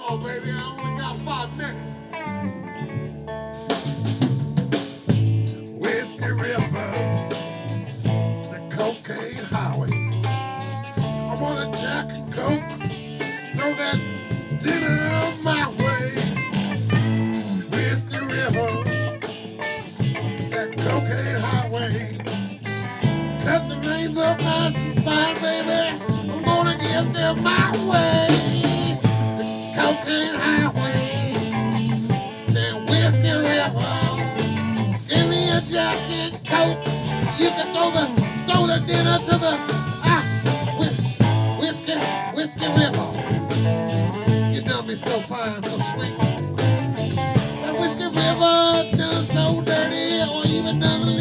on, baby. I only got 5 minutes. Whiskey rivers, the cocaine highways. I want a Jack and Coke, throw that dinner my way. Whiskey river, that cocaine highway. Cut the lanes up nice and fine, baby. I'm gonna get there my way. The cocaine highway, that whiskey river. Give me a Jack and Coke. You can throw the dinner to the whiskey river. You done me so fine, so sweet. That whiskey river done so dirty, or even done